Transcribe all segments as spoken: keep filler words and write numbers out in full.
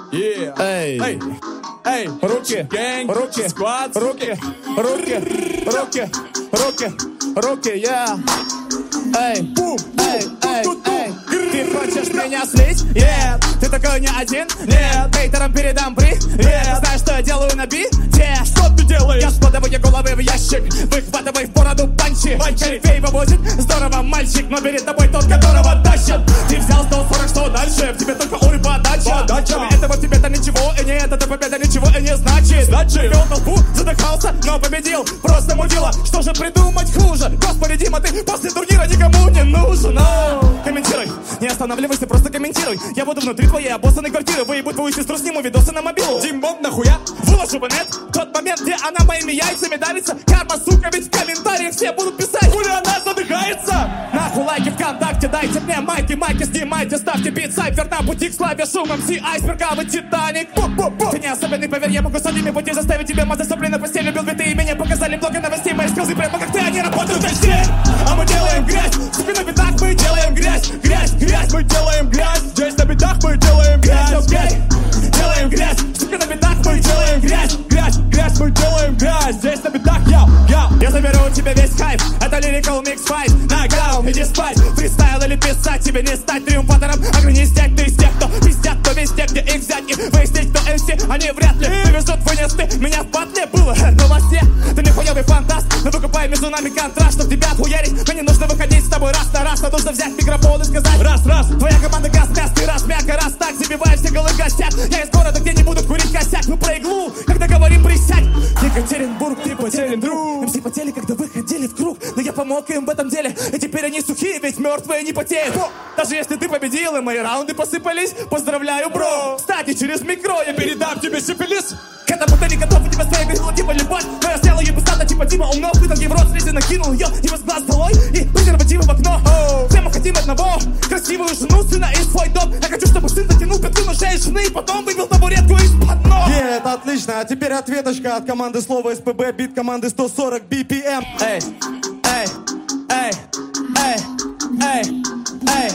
Yeah. Эй, Эй, эй, руки, гэнг, руки, сквад, руки, руки, руки, руки, руки, я. Эй, Бум, эй, бум, эй, ту, ту, ту. эй. Ты хочешь меня слить? Нет, ты такой не один? Нет, хейтерам передам привет. Знаешь, что я делаю на бите? Что ты делаешь? Я складываю головы в ящик, выхватывай в бороду панчи. Корифей вывозит, здорово, мальчик, но перед тобой тот, которого тащат. Ты взял сто сорок, что дальше? В тебе только ур и подача. Подача. Кроме этого в тебе-то ничего и нет, эта победа ничего и не значит. Значит. Вел толпу, задыхался, но победил. Просто мудила, что же придумать хуже? Господи, Дима, ты после турнира никому не нужен. No. Комментируй, не останавливайся, просто комментируй. Я буду внутри твоей обоссанной квартиры. Выебу твою сестру, сниму видосы на мобилу. Димон, нахуя? Выложу в инет тот момент, где она моими яйцами давится. Карма, сука, ведь в комментариях все будут писать. Хули она задыхается? Нахуй лайки ВКонтакте, дайте мне майки, майки снимайте, ставьте бит, сайфер на пути к славе, шумом си айсберг, а вы Титаник. Ты не особенный, поверь, я могу с одними пути заставить тебя мазать сопли на постель. Любил бы ты и меня, показали много новостей, мои скилзы прямо как ты, они работают на стиль. А мы делаем грязь, сука, на битах мы делаем грязь, грязь, грязь. Мы делаем грязь, здесь на битах мы делаем грязь. Грязь, делаем грязь, сука, на битах мы делаем грязь. Грязь, грязь, мы делаем грязь, здесь на битах, яу, яу. Я заберу у тебя весь кайф, это Lyrical Mix Fight. Нокаут, иди спать, фристайл или писать, тебе не стать триумфатором. Оглянись, ты из тех, кто пиздят, то везде, где их взять. И выяснить, кто эм си, они вряд ли повезут вынес ты. Меня в батле было в новости. Ты не хуёвый фантаст, но выкупай между нами контраст, чтоб тебя хуярить. Мне нужно выходить с тобой раз на раз, но нужно взять микрофон и сказать раз, раз. Твоя команда газ, мяс, ты раз, мягко, раз так, забивай все голы гостях. Я из города, где не будут курить косяк. Мы про иглу, когда говорим присядь. Екатеринбург, ты потерян, друг. эм си потели, когда выходили в круг, но я помог им в этом деле. И теперь они сухие, ведь мертвые не потеют. Даже если ты победил и мои раунды посыпались, поздравляю, бро. Кстати, через микро я передам тебе сифилис. К этому ты не готов, у тебя своя говорила типа любовь. Но я сделал ей пустата, типа Дима умнов. Выдал ей в рот, слезы накинул ее, его с глаз долой и презервативы в окно. Все мы хотим одного, красивую жену, сына и свой дом. Я хочу, чтобы сын затянул петлю на шее жены и потом выбил табуретку из-под ног. Yeah, это отлично. А теперь ответочка от команды Слово СПБ, бит команды сто сорок би пи эм. Эй, эй, эй, эй, эй, эй.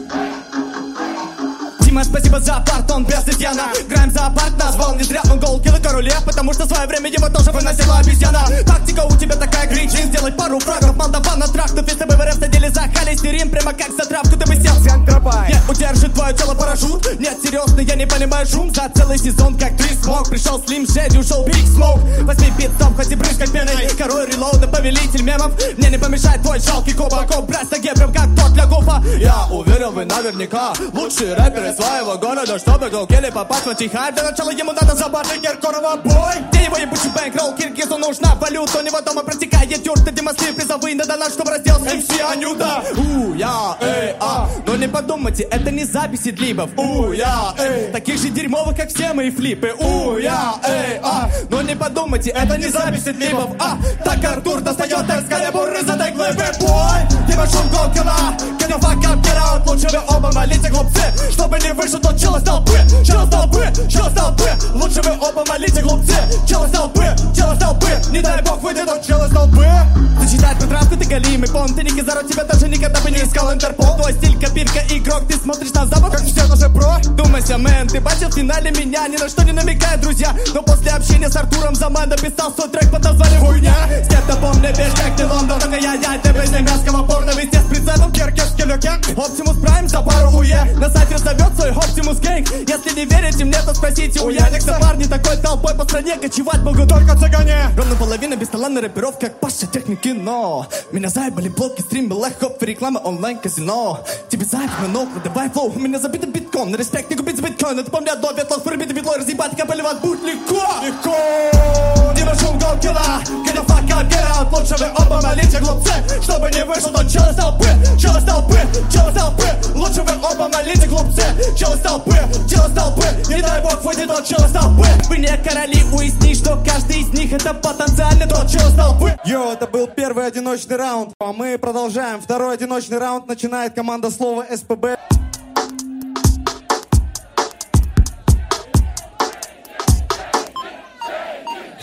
Дима, спасибо за парт, он без изъяна. Грайм за парт назвал не зря, он гол килл королев, потому что в свое время его тоже выносила обезьяна. Тактика у тебя такая, гринчин, сделать пару фрагов, Молдаван на трах, но если бы в РФ садили за холестерин, прямо как за травку, ты бы сел. Нет, удержит твое тело парашют. Нет, серьезно, я не понимаю шум. За целый сезон, как ты смог. Пришел Слим Шеди, ушел Биг Смоук. Возьми битом, хоть и брызгать пеной. Король релоуда, повелитель мемов. Мне не помешает твой жалкий кубаков. Брать на гебрем, как тот для гофа. Я уверен, вы наверняка лучшие рэперы своего города. Чтобы голкели попасть в антихайп, для начала ему надо забарить Киркорова бой. Где его ебучий бэнкролл, Киргизу нужна валюта. У него дома протекает юрта, демонстрирует призовые на донат, чтобы раздел эм си Анюта. У, я, эй, а. Но не подумайте, это не записи длибов. У, я, эй. Таких же дерьмовых, как все мои флипы. У, я, эй, а. Но не подумайте, это не записи длибов. А, так Артур достает экскалибур из этой глыбы. Бой, я вошел в гол килла. Can you fuck up, get out? Лучше вы оба молите, глупцы, чтобы не вышел тот чел из толпы. Чел из толпы, чел из толпы. Лучше вы оба молите, глупцы, чел из толпы, чел из толпы. Не дай бог выйдет тот чел из толпы. Зачитать по травку, ты голимый пон. Ты не кизарот, тебя даже никогда бы не искал Интерпол. Твой стиль, копирка, игрок, ты смотришь на запад, как все уже про. Думайся, мэн, ты бачил в финале меня, ни на что не намекает, друзья. Но после общения с Артуром Заман написал свой трек под названием «Хуйня». С кем-то помню, бежь, как ты Лондон. Только я, я, ты без немецкого порно. Везде с прицелом, киркешки, люкен. Оптимус Прайм за пару уе. На сайфер зовет свой Оптимус Гэнг. Если не верите мне, то спросите у Яникса. Парни такой толпой по стране кочевать могут только цыгане. Ровно половина бесталанной рэперов, как Паша техники, но меня заебали блоки, стримы, лайк-хоп, реклама, онлайн-казино. Тебе заебано, но давай флоу. У меня забитый биткоин, на респект не купить за биткоин. Это помню одно, ветлох, пробитый битлой, разъебать, капали вас, будь легко. Легко. Не вошел в гол килла, can you fuck up, get out? Лучше вы оба молите, глупцы, чтобы не вышел тот чел из толпы. Чел из толпы, чел из толпы. Лучше вы оба молите, глупцы, чел из толпы, чел из толпы. Не дай бог выйдет тот чел из толпы. Вы не короли, уясни, что каждый из них это потенциально тот чел из толпы. Йо, это был первый одиночный раунд. А мы продолжаем. Второй одиночный раунд начинает команда Слово СПБ. Вы, вы,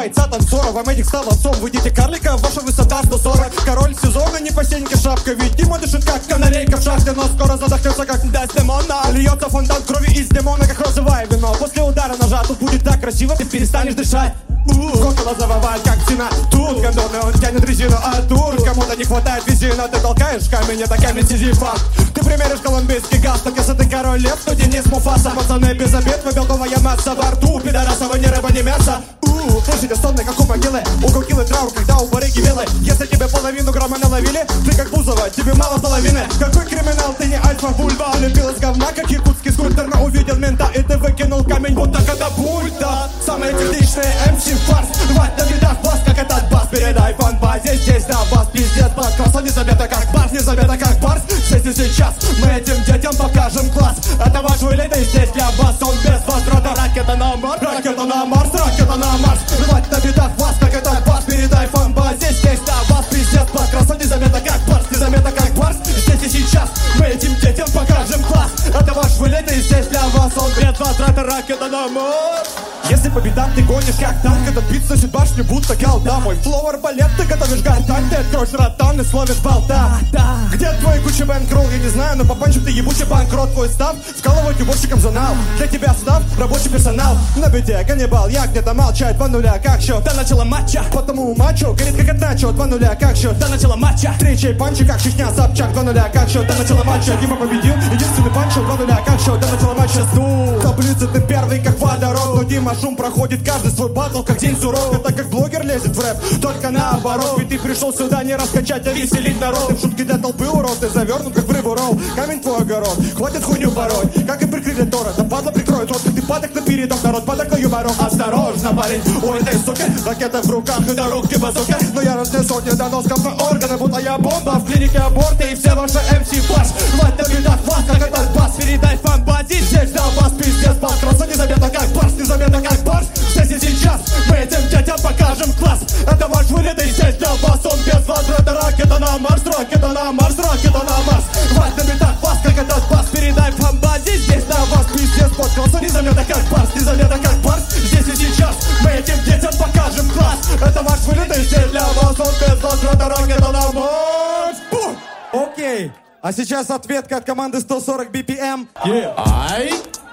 бойца танцора. Вам этих стал отцом, выйдите карлика, ваша высота сто сорок. Король сезона, не по сеньке шапка, ведь Дима дышит как канарейка в шахте, но скоро задохнется как Дездемона. Льется фонтан крови из демона, как розовое вино. После удара ножа тут будет так красиво, ты перестанешь дышать. Около завывает, как стена. Тут гондоны, он тянет резину, а тут кому-то не хватает визина. Ты толкаешь камень, это камень Сизифа. Ты примеришь колумбийский галстук, если ты король лев, то Денис Муфаса. Пацаны без обед, вы белковая масса во рту. Пидораса, вы не рыба, не мясо. Ууу, слышите стоны, как у могилы. Угол килы траур, когда у барыги белы. Если тебе половину грамма наловили, ты как Бузова, тебе мало половины. Какой криминал, ты не альфа-бульба. Ты лепил из говна, как якутский скульптор, но увидел мента, и ты выкинул камень, будто катапульта. Самые техничные эм си фарс. Рвать на видах вас, как этот бас. Передай фан-базе, здесь на вас пиздец. Подкрасла не забета как барс, не забета как барс. Здесь и сейчас мы этим детям покажем класс. Это ваш вылет, и здесь для вас он без возврата. Ракета на Марс, ракета на Марс, ракета на Марс. Рвать на видах вас, как этот бас. Передай фан-базе, здесь на вас пиздец. Подкрасла не забета как барс, не забета как барс. Здесь и сейчас мы этим детям покажем класс. Это ваш вылет, и здесь для вас он без возврата. Ракета на Марс. Если по бедам ты гонишь как танк, этот бит сносит башню, будто галда. Мой флоу арбалет, ты готовишь гартань. Ты откроешь ротан и словишь болта. Где твой куча бэнкролл, я не знаю, но по панчу ты ебучий банкрот. Твой став вкалывать уборщиком за нал. Для тебя став рабочий персонал. На беде каннибал, я где-то молчать. Два нуля, как счет? До начала матча. Потому мачо, горит как от начо. Два нуля, как счет? До начала матча. Три чей панчи, как Чечня, Собчак. Два нуля, как счет? До начала матча. Дима победил, единственный панчо. Два нуля, как счет? До начала матча. Сду. Таблицы ты первый, как водород. Но Дима шум проходит каждый свой батл, как день суров. Это как блогер лезет в рэп, только наоборот. Ведь ты пришел сюда не раскачать, а веселить народ. Ты в шутки для толпы урод, ты завернут, как в рыбу ролл. Камень твой огород, хватит хуйню порой. Как и прикрыли Тора, да падла прикроет рот. Ты падок на передок, народ падок на юморок. Осторожно, парень, у этой суки ракета в руках и на руки базука. Но я разнес сотни доносков на органы, будто я бомба в клинике аборты. И все ваши эм си флаш, хватит на видах вас, как этот бас. Передай фан-бази, здесь дал вас пиздец. Подкраса не забета как барс, не забета как барс. Здесь и сейчас мы этим детям покажем класс. Это ваш вылет, и здесь для вас он без возврата. Ракета на Марс, ракета на Марс, ракета на Марс. Хватит на битах вас, как этот бас. Передай фан-базе, здесь для вас пиздец. Подкраса не забета как барс, не забета как барс. Здесь и сейчас мы этим детям покажем класс. Это ваш вылет, и здесь для вас он без возврата. Ракета на Марс. Окей, а сейчас ответка от команды сто сорок би пи эм. Yeah. Ай.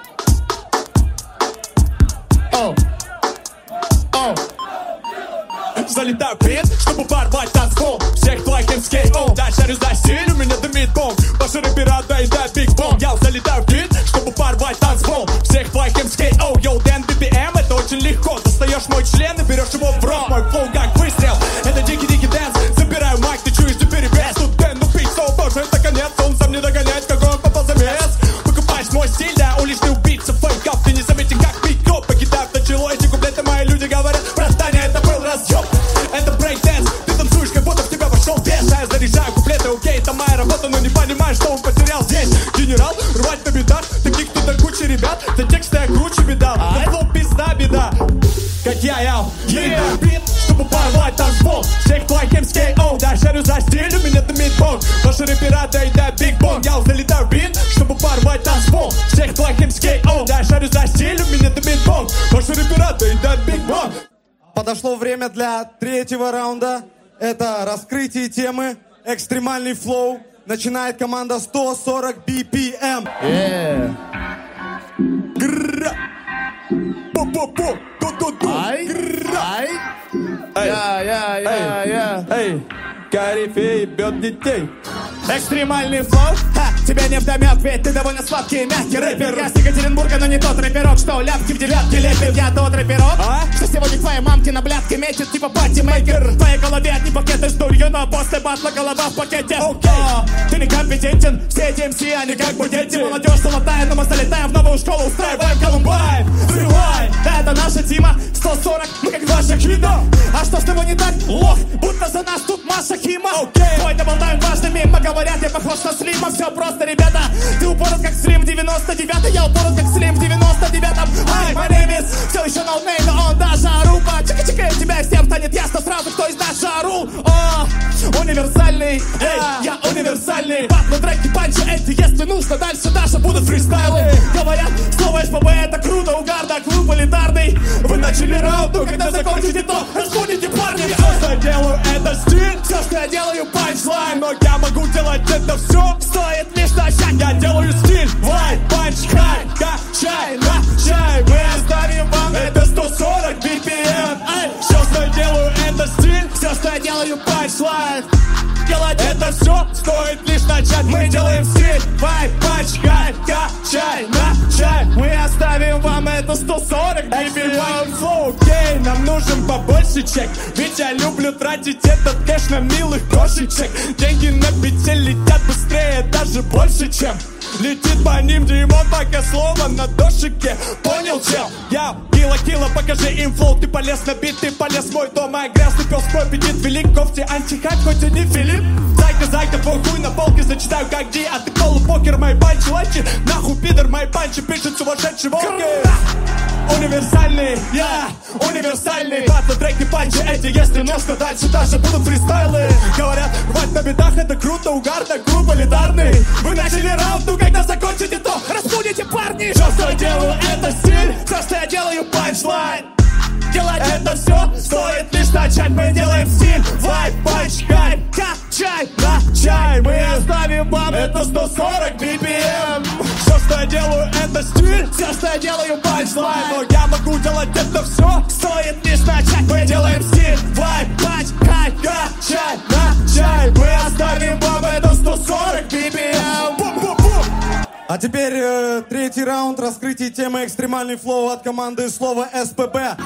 Оу. Оу. Залетаю вперед, чтобы порвать танцпол. Всех твоих эм си о. Да, шарю за стиль, у меня дымит бомб. Ваши рэпера доедают биг бомб. Я залетаю вперед, чтобы порвать танцпол. Всех твоих эм си о. Йоу, Дэн, би пи эм, это очень легко. Достаешь мой член и берешь его в рот. Мой флоу как выстрел, это дикий-дикий дэнс. Забираю майк, ты чуешь, ты перебес. Тут Дэн, ну пить, о боже, это конец. Он сам не догонять, какой он попал замес. Покупаешь мой стиль, да, уличный убийца. Фейкап, ты не заметен, как пик-оп. Покидав начало, эти куплеты мои люди говорят. Братане, это был разъем. Это брейк-дэнс, ты танцуешь, как будто в тебя вошел бес. А я заряжаю куплеты, окей, это моя работа, но не понимаешь, что он потерял здесь. Генерал, рвать на бедах, таких тут до кучи ребят. За тексты я круче беда, на флоу пизда беда. Как я, я, yeah. Бит, чтобы порвать танцпол. Всех твоих эм си о, да, шарю за стиль, у меня дымит бомб. Ваши рэпера доедают биг бомб. Я залетаю в бит, чтобы порвать танцпол. Всех твоих эм си о, да, шарю за стиль, у меня дымит бомб. Ваши рэпера доедают биг бомб. Подошло время для третьего раунда. Это раскрытие темы, экстремальный флоу. Начинает команда сто сорок би пи эм. Yeah. Пу-пу-пу. Ту-ту-ту. Ай. Ай. Я, я, я, я. Эй, корифей бьет детей. Экстремальный флоу, ха, тебе не вдомек, ведь ты довольно сладкий, мягкий рэпер. Я с Екатеринбурга, но не тот рэперок, что ляпки в девятке лепит. Я тот рэперок, а? Что сегодня твоей мамке на блядке метит, типа пати-мейкер. В твоей голове одни пакеты с дурью, но после батла голова в пакете. Окей, okay. Ты некомпетентен, все эти эм си, они как бы дети. Молодежь золотая, но мы залетаем в новую школу, устраиваем Колумбайн. Взрывай, это наша Тима, сто сорок, мы как ваших видов. А что с тобой не так, лох, будто за нас тут Маша Хима. Okay. Твой даблтайм важный мим, говорят, я похож на Слима, все просто, ребята. Ты упорот как Слим в девяносто девятом, я упорот как Слим в девяносто девятом. Ай, my name is, все еще no name, но он даже орупа. Чика-чика, тебя всем станет ясно сразу, кто из нас орул. О, универсальный, эй, я универсальный. Батлы, треки, панчи, эти, если нужно, дальше даже будут фристайлы. Говорят, слово эс пэ бэ это круто, угарно, клуб элитарный. Вы начали начали раунд, но когда закончите, то разбудите парни. Все, что я делаю, это стиль, все, что я делаю, панчлайн. Но я могу делать это все, стоит лишь начать. Я делаю стиль, вайб, панч, хай, качай, начай. Мы оставим вам это сто сорок би пи эм. Все, что я делаю, это стиль, все, что я делаю, панчлайн. Делать это все стоит лишь начать. Мы делаем стиль, вайб, панч, хай, качай, начай. Мы оставим вам это сто сорок би пи эм. Флоу, окей, нам нужен побольше чек, ведь я люблю тратить этот кэш на милых кошечек. Деньги на бите летят быстрее, даже больше, чем летит по ним Димон, пока слово на дошике. Понял, чел? Я кило, кило, покажи им флоу. Ты полез на бит, ты полез в мой дом, а грязный пес мой аппетит велик. Кофте антихайп, хоть и не Филипп. Зайка, зайка, твой хуй на полке зачитаю как Ди. А ты полупокер, мои панчи, ланчи. Нахуй, пидор, мои панчи пишет сумасшедший волки. Универсальный, я yeah, универсальный. Батлы, треки, панчи эти, если немножко дальше, дальше будут фристайлы. Говорят, рвать на битах это круто, угарно, клуб элитарный. Вы начали раунд, ну когда закончите, то разбудите парни. Все, что я делаю, это стиль, все, что я делаю, панчлайн. Делать это все стоит лишь начать. Мы делаем стиль, вайб, панч, хайп, качай, начай. Мы оставим вам это сто сорок би пи эм. Все, что я делаю, это стиль, все, что я делаю, панчлайн. Но я могу делать это все, стоит лишь начать. Мы делаем стиль, вайб, панч, хайп, качай, начай. Мы оставим вам это сто сорок би пи эм. А теперь э, третий раунд, раскрытие темы экстремальный флоу от команды Слово эс пэ бэ.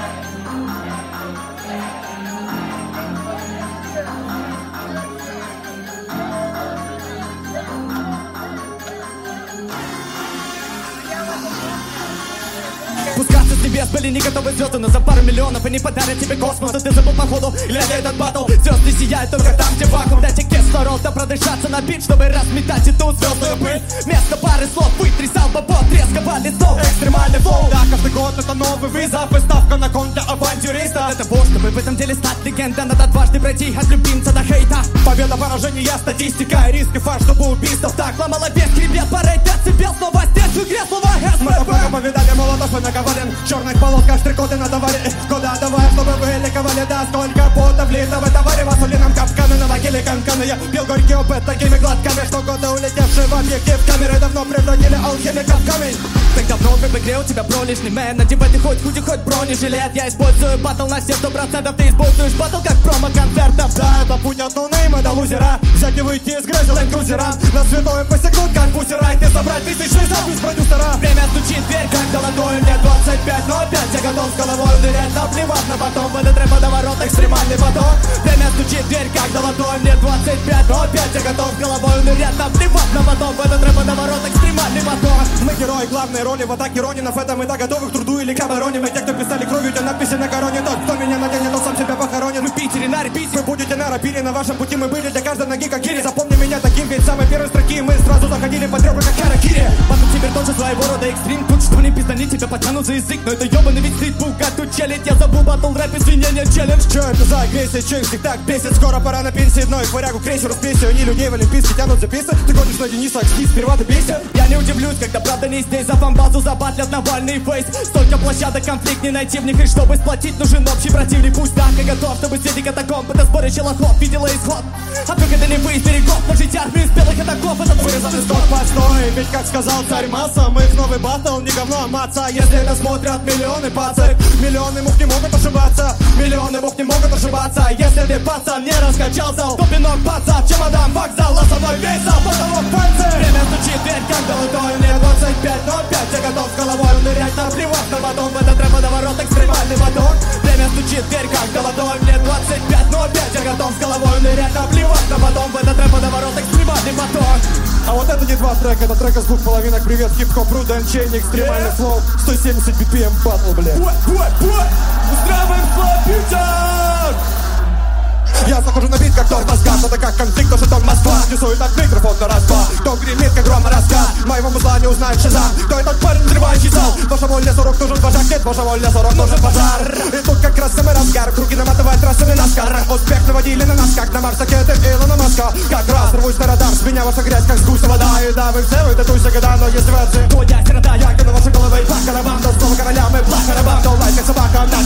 Спускаться с небес были не готовы звезды, но за пару миллионов и не подарят тебе космос. А ты забыл походу, глядя этот батл. Звезды сияют только там, где вакуум. Дайте кислород, да продышаться на бит, чтобы разметать эту звездную пыль. Вместо пары слов вытрясал бобот, резко валит снова экстремальный флоу. Да, каждый год это новый вызов и ставка на кон для авантюриста. Для того, чтобы в этом деле стать легендой, надо дважды пройти от любимца до хейта. Победа, поражение, статистика и риски факт, чтобы убийств так. Ломала весь хребет, парей децибел, снова здесь в игре слова эс Мы пэ бэ. только повидали молотов и наговорен черных полосках, штрих-коды надавали. Кода давай, чтобы вы ликовали. Да, сколько пота влито в это варево. Соли нам капканы, на могиле канканы. Я пил горький опыт такими глотками, что годы улетевшие в объектив камеры давно превратили алхимиков в камень. Так давно как в игре у тебя пролишний мэн. Надевай ты хоть худи, хоть бронежилет. Я использую батл на все сто процентов. Ты используешь батл как промо-концертов. Да, это путь от ноунейма до лузера. Взять и выйти из грязи лэнд-крузера. На святое посягнуть, как бусера. И ты собрать тысячный запись продюсера. Время стучит в дверь, как золотой. Мне двадцать пять ноль пять. Я готов с головой дырять, наплевать на потом. В этот рэп водоворот, экстремальный поток. Время стучит в дверь, как золотой. Мне двадцать пять ноль пять. Я готов с головой нырять, наплевать на потом. В этот рэп водоворот, экстремальный поток. Мы герои главной роли в атаке Ронинов. Это мы так готовы к труду или к обороне. Мы те, кто писали кровью, те надписи на короне. Тот, кто меня наденет, тот сам себя похоронит. Мы в Питере на репите. Вы будете на рапире, на вашем пути мы были для каждой ноги как гири. Запомни меня таким, ведь с самой первой строки мы сразу заходили под ребра, как харакири. Батл теперь тоже своего рода экстрим. Тут что не пизда, тебя потянут за язык. Но это ёбаный ведь стритбук, как тут челить. Я забыл батл рэп и свинение челлендж. Чё это за агрессия, чё их так бесит? Скоро пора на пенсии, но и хварягу крейсеру с песью. Они людей в Олимпийске тянут за песни. Ты гонишь на Дениса, Акси, сперва ты бесит. Я не удивлюсь, когда правда не здесь. За фанбазу забатлят Навальный фейс. Столько площадок, конфликт не найти в них. И чтобы сплотить, нужен общий противник. Пусть так и готов, чтобы среди катакомб это сборище лохов видела исход. А вдруг это не вы из берегов? Нажить армию из белых катакомб. Этот вырезанный Стоп, постой, ведь как сказал царь масса, мы в новый баттл, не говно, а маца. Если это смотрят миллионы пацак, миллионы мух не могут ошибаться. Миллионы мух не могут ошибаться. Если ты пацан не раскачался, то пинок паца, чемодан, вокзал, а со мной весь зал, потолок пальцы. Время стучит дверь, как золотой. Мне двадцать пять ноль пять. Я готов с головой нырять, наплевать на потом. В этот рэп водоворот, экстремальный поток. Время стучит дверь, как золотой. Мне двадцать пять ноль пять. Я готов с головой нырять, наплевать на потом. В этот рэп водоворот, экстремальный поток. А вот это не два трека, это трек из двух половинок. Привет, хип-хоп, Руда, Энчейн, экстремальный флоу. сто семьдесят би пи эм батл, бля. Устраиваем флоу, Питер! Я захожу на бит, как тон маскат. Это как конфликт, тоже тон Москва. Несу этот микрофон на раз-два. Кто гремит, как гром раскат. Моего музла не узнает шиза. Кто этот парень, взрывающий зал? Ваша воля сорок нужен вожак, нет, ваша воля сорок нужен пожар. И тут как раз самый разгар. Круги наматывает трассами наскар. Успех наводили на нас, как на Марс ракеты Илона Маска. Как раз рвусь на радар, с меня ваша грязь, как с гуся вода. И да, вы все, вы татуйся года, но есть версии. Твоя сирота, Я на ваши головы, плакара бам. До слова короля мы плакара бам. До лайк, как собака,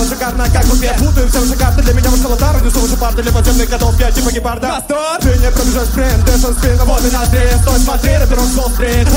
все шикарно, как в я путаю все уже карты. Для меня вышла лотара, несу выше парты для подземных годов. Я типа гепарда. Бастор! Ты не пробежишь спринт, ты шон спин, вот и на стреле. Стой, смотри, рэпером сол стрит.